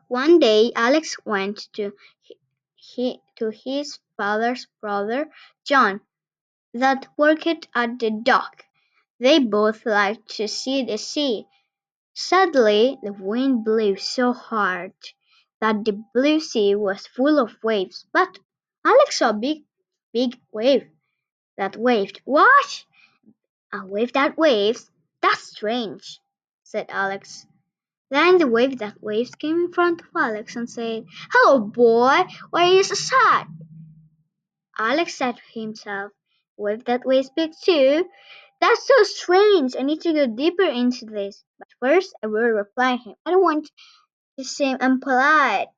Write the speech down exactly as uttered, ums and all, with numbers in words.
One day Alex went to he, to his father's brother John that worked at the dock. They both liked to see the sea. Suddenly the wind blew so hard that the blue sea was full of waves, but Alex saw a big, big wave that waved. What? A wave that waves? That's strange, said Alex. Then the wave that waves came in front of Alex and said, Hello, boy, why are you so sad? Alex said to himself, Wave that waves big too? That's so strange. I need to go deeper into this. But first, I will reply him. I don't want to seem impolite.